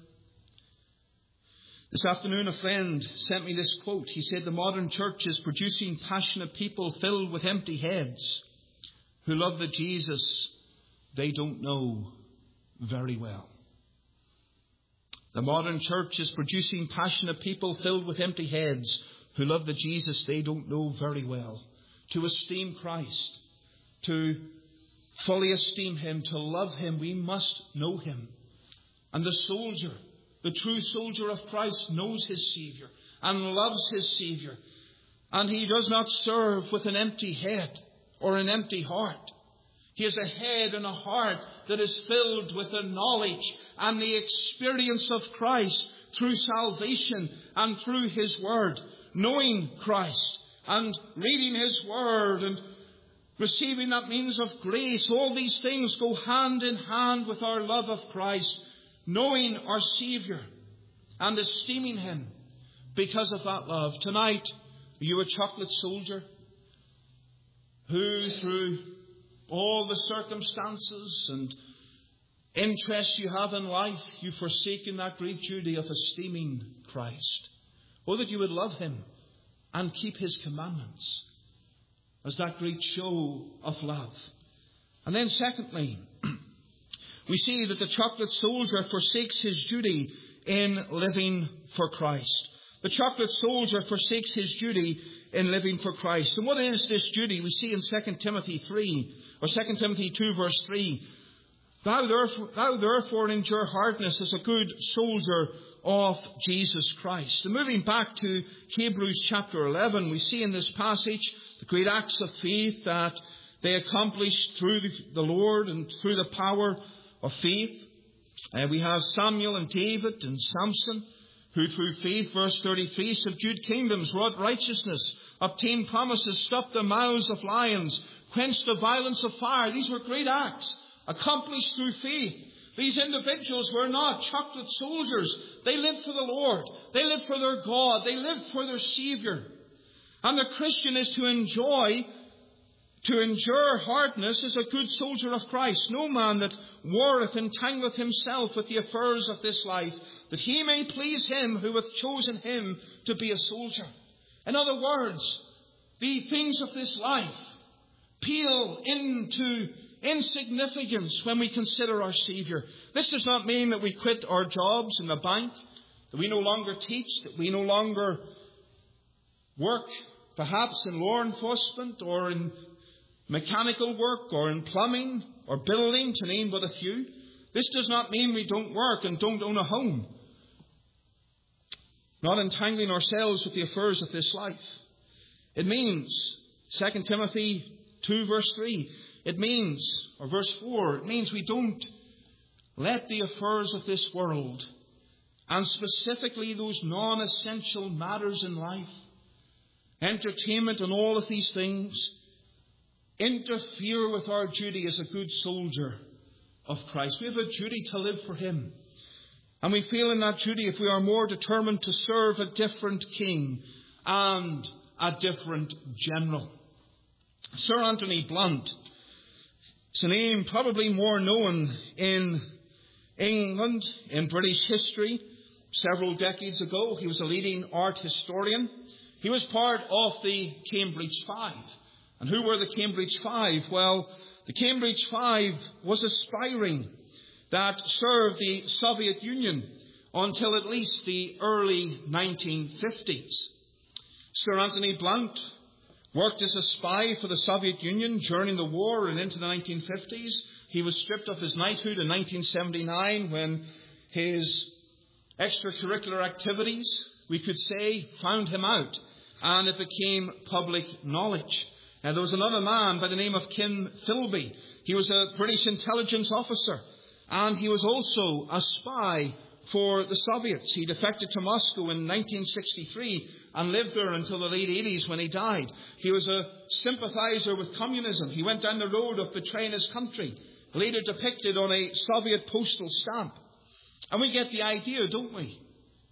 This afternoon a friend sent me this quote. He said, the modern church is producing passionate people filled with empty heads who love the Jesus they don't know very well. The modern church is producing passionate people filled with empty heads who love the Jesus they don't know very well. To esteem Christ, to fully esteem him, to love him, we must know him. And the soldier, the true soldier of Christ, knows his Saviour and loves his Saviour. And he does not serve with an empty head or an empty heart. He has a head and a heart that is filled with the knowledge and the experience of Christ through salvation and through his word. Knowing Christ and reading his word and receiving that means of grace. All these things go hand in hand with our love of Christ. Knowing our Saviour and esteeming him because of that love. Tonight, are you a chocolate soldier who, through all the circumstances and interests you have in life, you've forsaken that great duty of esteeming Christ? Oh, that you would love him and keep his commandments as that great show of love. And then secondly, we see that the chocolate soldier forsakes his duty in living for Christ. The chocolate soldier forsakes his duty in living for Christ. And what is this duty? We see in Second Timothy three, or Second Timothy two verse three. Thou therefore, thou therefore endure hardness as a good soldier of Jesus Christ. And moving back to Hebrews chapter eleven, we see in this passage the great acts of faith that they accomplished through the, the Lord and through the power of faith. Uh, we have Samuel and David and Samson, who through faith, verse thirty-three, subdued kingdoms, wrought righteousness, obtained promises, stopped the mouths of lions, quenched the violence of fire. These were great acts accomplished through faith. These individuals were not chocolate soldiers. They lived for the Lord. They lived for their God. They lived for their Saviour. And the Christian is to enjoy, to endure hardness as a good soldier of Christ. No man that warreth entangleth himself with the affairs of this life, that he may please him who hath chosen him to be a soldier. In other words, the things of this life pale into insignificance when we consider our Saviour. This does not mean that we quit our jobs in the bank, that we no longer teach, that we no longer work perhaps in law enforcement or in mechanical work or in plumbing or building, to name but a few. This does not mean we don't work and don't own a home. not entangling ourselves with the affairs of this life. It means, Second Timothy two verse three, it means, or verse four, it means we don't let the affairs of this world, and specifically those non-essential matters in life, entertainment and all of these things, interfere with our duty as a good soldier of Christ. We have a duty to live for Him. And we feel in that duty if we are more determined to serve a different king and a different general. Sir Anthony Blunt is a name probably more known in England, in British history. Several decades ago, he was a leading art historian. He was part of the Cambridge Five. And who were the Cambridge Five? Well, the Cambridge Five was aspiring that served the Soviet Union until at least the early nineteen fifties. Sir Anthony Blunt worked as a spy for the Soviet Union during the war and into the nineteen fifties. He was stripped of his knighthood in nineteen seventy-nine when his extracurricular activities, we could say, found him out, and it became public knowledge. Now, there was another man by the name of Kim Philby. He was a British intelligence officer, and he was also a spy for the Soviets. He defected to Moscow in nineteen sixty-three and lived there until the late eighties when he died. He was a sympathizer with communism. He went down the road of betraying his country, later depicted on a Soviet postal stamp. And we get the idea, don't we?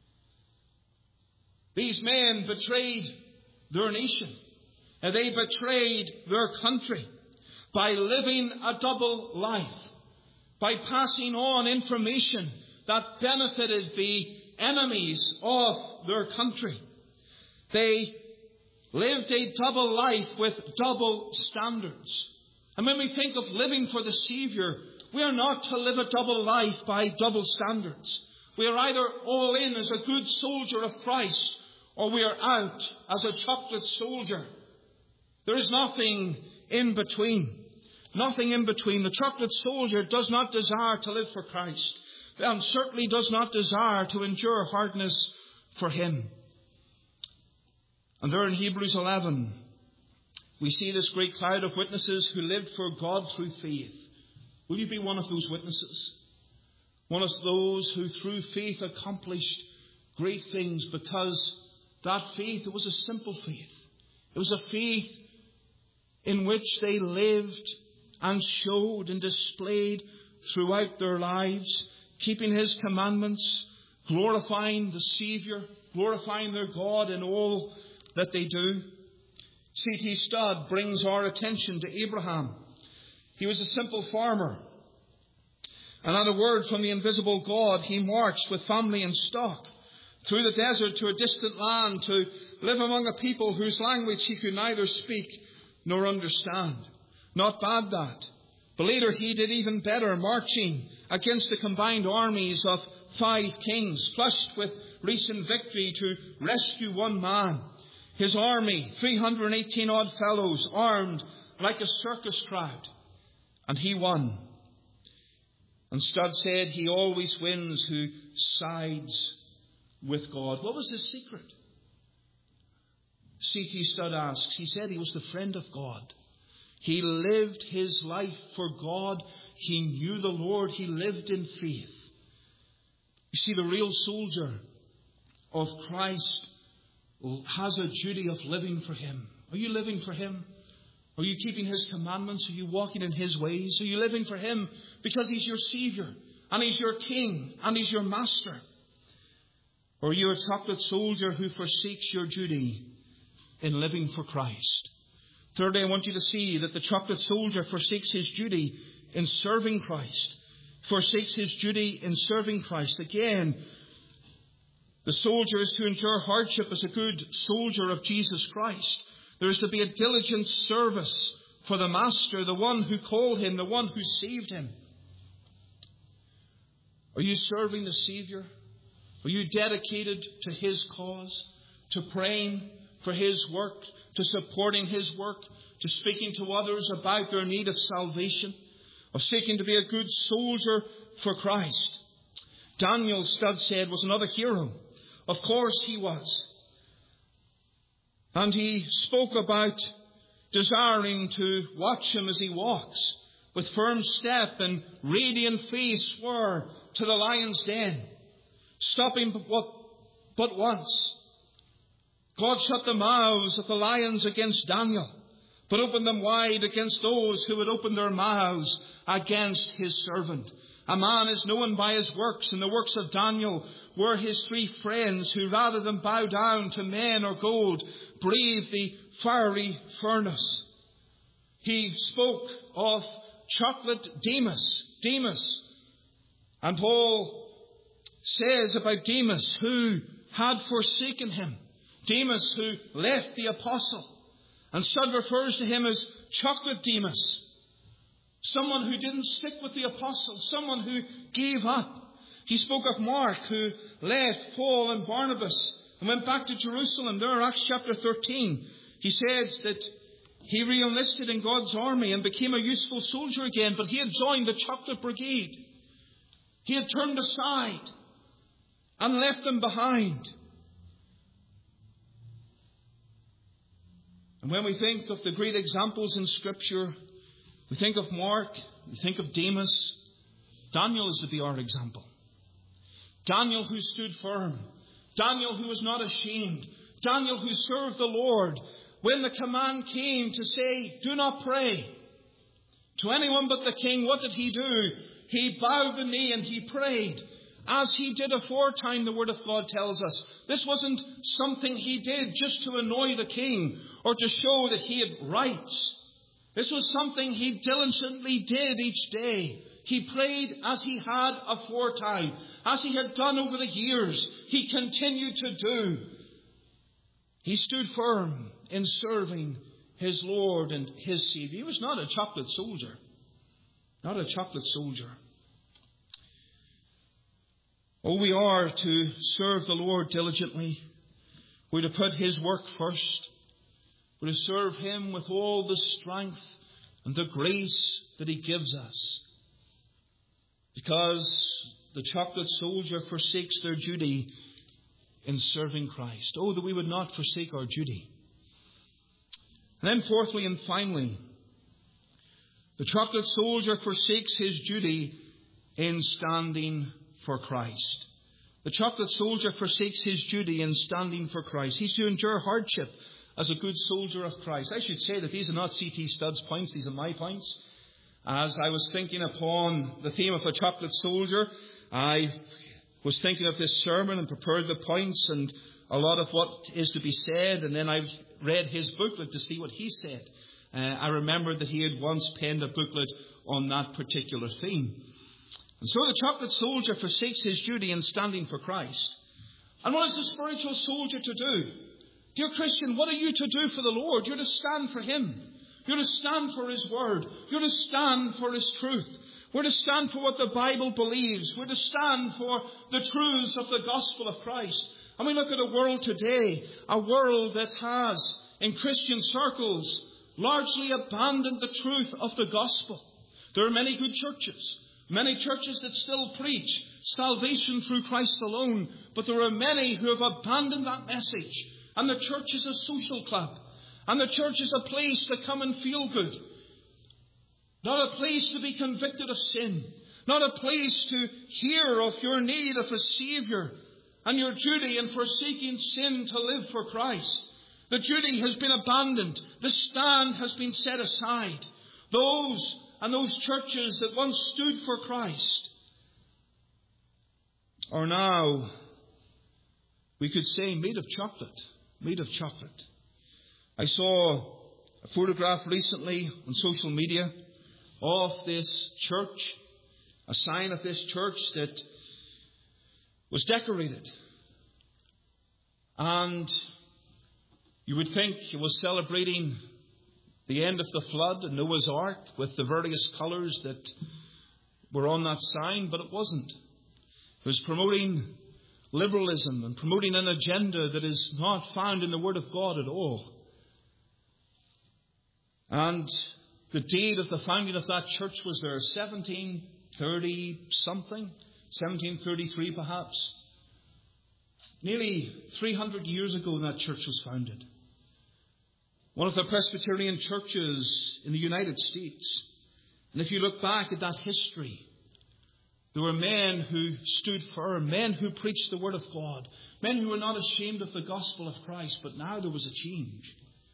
These men betrayed their nation. And they betrayed their country by living a double life, by passing on information that benefited the enemies of their country. They lived a double life with double standards. And when we think of living for the Saviour, we are not to live a double life by double standards. We are either all in as a good soldier of Christ, or we are out as a chocolate soldier. There is nothing in between. Nothing in between. The chocolate soldier does not desire to live for Christ, and certainly does not desire to endure hardness for Him. And there in Hebrews eleven, we see this great cloud of witnesses who lived for God through faith. Will you be one of those witnesses? One of those who through faith accomplished great things, because that faith, it was a simple faith. It was a faith in which they lived and showed and displayed throughout their lives, keeping His commandments, glorifying the Saviour, glorifying their God in all that they do. C T Studd brings our attention to Abraham. He was a simple farmer, and at a word from the invisible God, he marched with family and stock through the desert to a distant land to live among a people whose language he could neither speak nor understand. Not bad that. But later he did even better, marching against the combined armies of five kings, flushed with recent victory to rescue one man. His army, three hundred eighteen odd fellows, armed like a circus crowd. And he won. And Studd said he always wins who sides with God. What was his secret? C T Studd asks. He said he was the friend of God. He lived his life for God. He knew the Lord. He lived in faith. You see, the real soldier of Christ has a duty of living for Him. Are you living for Him? Are you keeping His commandments? Are you walking in His ways? Are you living for Him because He's your Saviour and He's your King and He's your Master? Or are you a chocolate soldier who forsakes your duty in living for Christ? Thirdly, I want you to see that the chocolate soldier forsakes his duty in serving Christ. Forsakes his duty in serving Christ. Again, the soldier is to endure hardship as a good soldier of Jesus Christ. There is to be a diligent service for the Master, the one who called him, the one who saved him. Are you serving the Saviour? Are you dedicated to His cause, to praying for His work, to supporting His work, to speaking to others about their need of salvation, of seeking to be a good soldier for Christ? Daniel, Studd said, was another hero Of course he was. And he spoke about desiring to watch him as he walks, with firm step and radiant face, swore to the lion's den, stopping but, but once. God shut the mouths of the lions against Daniel, but opened them wide against those who would open their mouths against his servant. A man is known by his works, and the works of Daniel were his three friends who, rather than bow down to men or gold, braved the fiery furnace. He spoke of chocolate Demas, Demas. And Paul says about Demas, who had forsaken him. Demas, who left the apostle. And Sud refers to him as chocolate Demas. Someone who didn't stick with the apostle. Someone who gave up. He spoke of Mark, who left Paul and Barnabas and went back to Jerusalem. There, Acts chapter thirteen. He says that he re-enlisted in God's army and became a useful soldier again, but he had joined the chocolate brigade. He had turned aside and left them behind. And when we think of the great examples in Scripture, we think of Mark, we think of Demas. Daniel is to be our example. Daniel who stood firm. Daniel who was not ashamed. Daniel who served the Lord. When the command came to say, do not pray to anyone but the king, what did he do? He bowed the knee and he prayed. As he did aforetime, the Word of God tells us. This wasn't something he did just to annoy the king or to show that he had rights. This was something he diligently did each day. He prayed as he had aforetime, as he had done over the years. He continued to do. He stood firm in serving his Lord and his Savior. He was not a chocolate soldier. Not a chocolate soldier. Oh, we are to serve the Lord diligently. We're to put his work first. We're to serve him with all the strength and the grace that he gives us. Because the chocolate soldier forsakes their duty in serving Christ. Oh, that we would not forsake our duty. And then fourthly and finally, the chocolate soldier forsakes his duty in standing for Christ. The chocolate soldier forsakes his duty in standing for Christ. He's to endure hardship as a good soldier of Christ. I should say that these are not C T Studd's points, these are my points. As I was thinking upon the theme of a chocolate soldier, I was thinking of this sermon and prepared the points and a lot of what is to be said, and then I read his booklet to see what he said. Uh, I remembered that he had once penned a booklet on that particular theme. And so the chocolate soldier forsakes his duty in standing for Christ. And what is the spiritual soldier to do? Dear Christian, what are you to do for the Lord? You're to stand for him. You're to stand for his word. You're to stand for his truth. We're to stand for what the Bible believes. We're to stand for the truths of the gospel of Christ. And we look at a world today, a world that has, in Christian circles, largely abandoned the truth of the gospel. There are many good churches, many churches that still preach salvation through Christ alone, but there are many who have abandoned that message. And the church is a social club. And the church is a place to come and feel good. Not a place to be convicted of sin. Not a place to hear of your need of a Saviour and your duty in forsaking sin to live for Christ. The duty has been abandoned. The stand has been set aside. Those and those churches that once stood for Christ are now, we could say, made of chocolate. Made of chocolate. I saw a photograph recently on social media of this church, a sign of this church that was decorated. And you would think it was celebrating the end of the flood and Noah's Ark with the various colours that were on that sign, but it wasn't. It was promoting liberalism and promoting an agenda that is not found in the Word of God at all. And the date of the founding of that church was there, seventeen thirty something, seventeen thirty-three perhaps. Nearly three hundred years ago that church was founded. One of the Presbyterian churches in the United States. And if you look back at that history, there were men who stood firm, men who preached the Word of God, men who were not ashamed of the gospel of Christ. But now there was a change.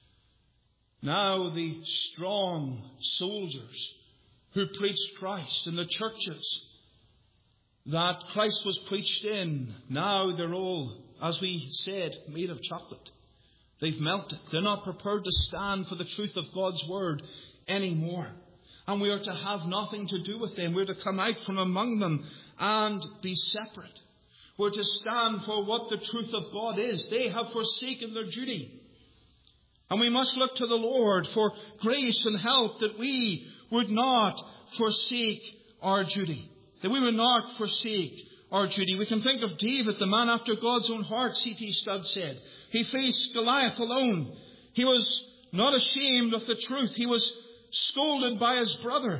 Now the strong soldiers who preached Christ in the churches that Christ was preached in, now they're all, as we said, made of chocolate. They've melted. They're not prepared to stand for the truth of God's Word anymore. And we are to have nothing to do with them. We're to come out from among them and be separate. We're to stand for what the truth of God is. They have forsaken their duty. And we must look to the Lord for grace and help that we would not forsake our duty. That we would not forsake our duty. We can think of David, the man after God's own heart, C T Studd said. He faced Goliath alone. He was not ashamed of the truth. He was scolded by his brother.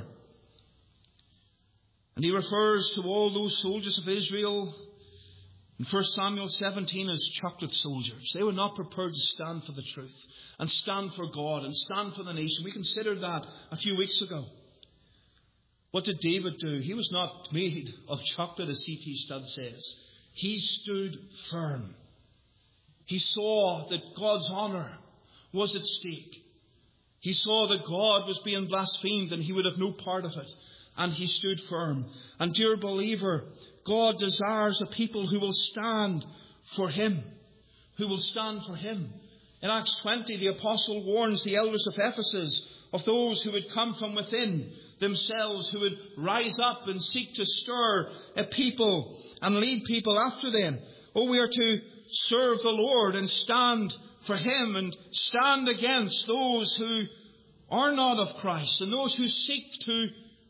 And he refers to all those soldiers of Israel in First Samuel seventeen as chocolate soldiers. They were not prepared to stand for the truth and stand for God and stand for the nation. We considered that a few weeks ago. What did David do? He was not made of chocolate, as C T Studd says. He stood firm. He saw that God's honour was at stake. He saw that God was being blasphemed and he would have no part of it. And he stood firm. And dear believer, God desires a people who will stand for him. Who will stand for him. In Acts twenty, the apostle warns the elders of Ephesus of those who would come from within themselves, who would rise up and seek to stir a people and lead people after them. Oh, we are to serve the Lord and stand for him and stand against those who are not of Christ and those who seek to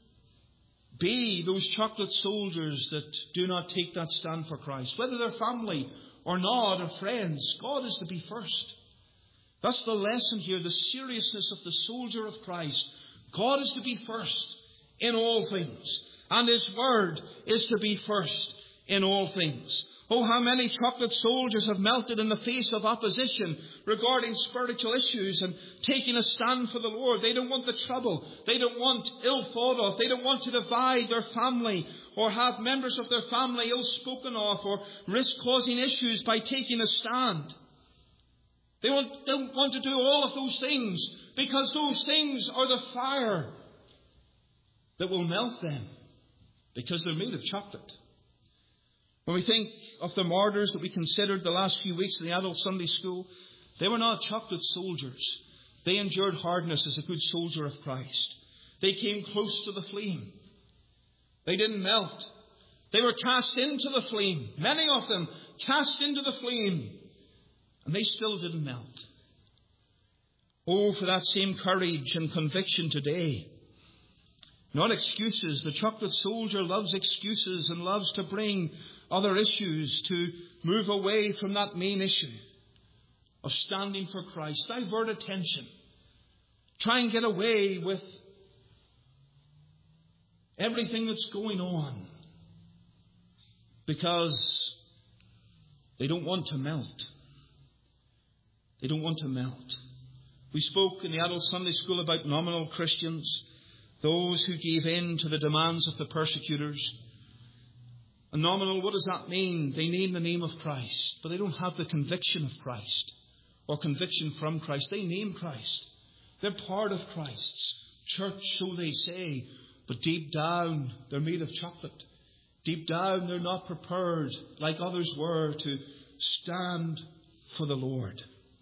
be those chocolate soldiers that do not take that stand for Christ. Whether they're family or not, or friends, God is to be first. That's the lesson here, the seriousness of the soldier of Christ. God is to be first in all things. And his word is to be first in all things. Oh, how many chocolate soldiers have melted in the face of opposition regarding spiritual issues and taking a stand for the Lord. They don't want the trouble. They don't want ill thought of. They don't want to divide their family or have members of their family ill spoken of or risk causing issues by taking a stand. They want, don't want to do all of those things because those things are the fire that will melt them because they're made of chocolate. When we think of the martyrs that we considered the last few weeks in the adult Sunday school, they were not chocolate soldiers. They endured hardness as a good soldier of Christ. They came close to the flame. They didn't melt. They were cast into the flame. Many of them cast into the flame. And they still didn't melt. Oh, for that same courage and conviction today. Not excuses. The chocolate soldier loves excuses and loves to bring other issues to move away from that main issue of standing for Christ. Divert attention. Try and get away with everything that's going on because they don't want to melt. They don't want to melt. We spoke in the adult Sunday school about nominal Christians, those who gave in to the demands of the persecutors. And nominal, what does that mean? They name the name of Christ, but they don't have the conviction of Christ or conviction from Christ. They name Christ. They're part of Christ's church, so they say, but deep down they're made of chocolate. Deep down they're not prepared, like others were, to stand for the Lord.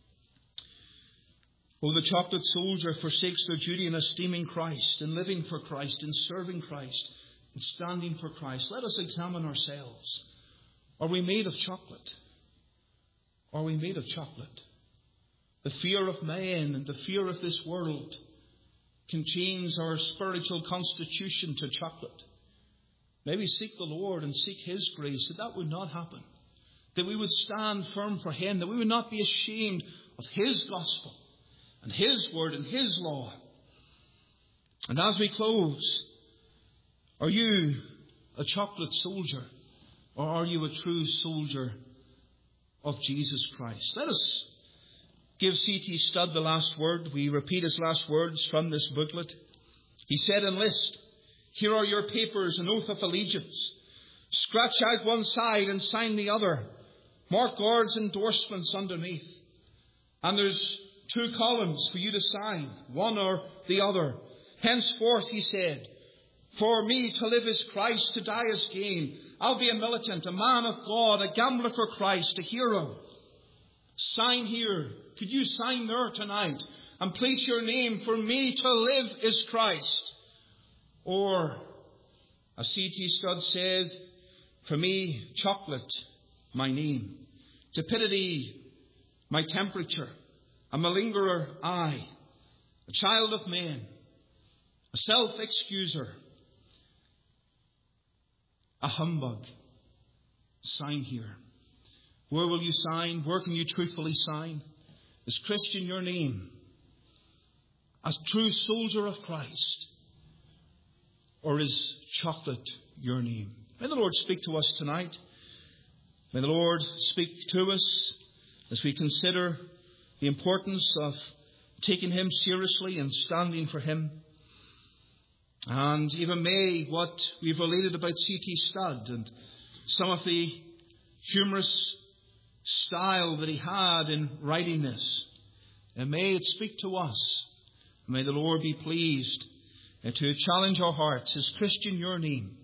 Oh, the chocolate soldier forsakes their duty in esteeming Christ, in living for Christ, in serving Christ, in standing for Christ. Let us examine ourselves. Are we made of chocolate? Are we made of chocolate? The fear of man and the fear of this world can change our spiritual constitution to chocolate. Maybe seek the Lord and seek his grace, that that would not happen. That we would stand firm for him, that we would not be ashamed of his gospel and his word and his law. And as we close, are you a chocolate soldier or are you a true soldier of Jesus Christ. Let us give C T Studd the last word. We repeat his last words from this booklet. He said, "Enlist. Here are your papers, an oath of allegiance. Scratch out one side and sign the other. Mark Gord's endorsements underneath. And there's two columns for you to sign, one or the other. Henceforth," he said, "for me to live is Christ, to die is gain. I'll be a militant, a man of God, a gambler for Christ, a hero. Sign here. Could you sign there tonight and place your name? For me to live is Christ." Or, as C T Studd said, "For me, chocolate, my name. Tepidity, my temperature. A malingerer, I. A child of men. A self-excuser. A humbug. Sign here." Where will you sign? Where can you truthfully sign? Is Christian your name? As true soldier of Christ? Or is chocolate your name? May the Lord speak to us tonight. May the Lord speak to us as we consider the importance of taking Him seriously and standing for Him. And even may what we've related about C T Studd and some of the humorous style that he had in writing this, and may it speak to us. May the Lord be pleased to challenge our hearts. Is Christian your name?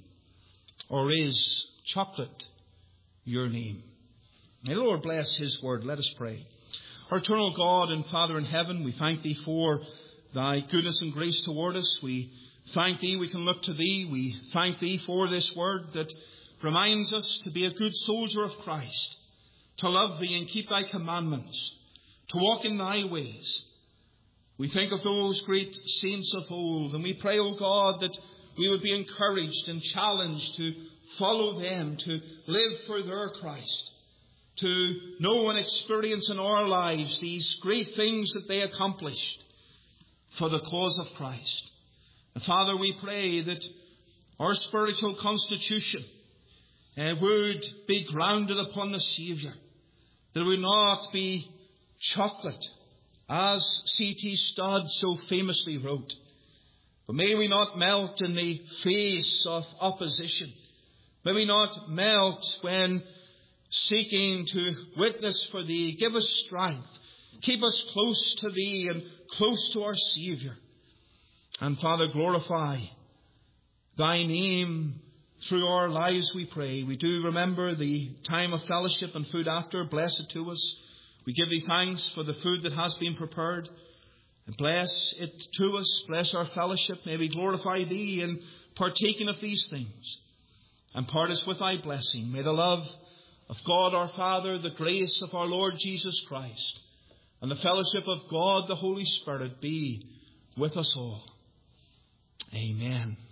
Or is chocolate your name? May the Lord bless His word. Let us pray. Our eternal God and Father in heaven, we thank Thee for Thy goodness and grace toward us. We thank Thee, we can look to Thee. We thank Thee for this word that reminds us to be a good soldier of Christ, to love Thee and keep Thy commandments, to walk in Thy ways. We think of those great saints of old, and we pray, O God, that we would be encouraged and challenged to follow them, to live for their Christ, to know and experience in our lives these great things that they accomplished for the cause of Christ. And Father, we pray that our spiritual constitution uh, would be grounded upon the Saviour, that it would not be chocolate, as C T Studd so famously wrote. But may we not melt in the face of opposition. May we not melt when seeking to witness for Thee. Give us strength. Keep us close to Thee and close to our Saviour. And Father, glorify Thy name through our lives, we pray. We do remember the time of fellowship and food after. Bless it to us. We give Thee thanks for the food that has been prepared. And bless it to us. Bless our fellowship. May we glorify Thee in partaking of these things. And part us with Thy blessing. May the love of God our Father, the grace of our Lord Jesus Christ, and the fellowship of God the Holy Spirit be with us all. Amen.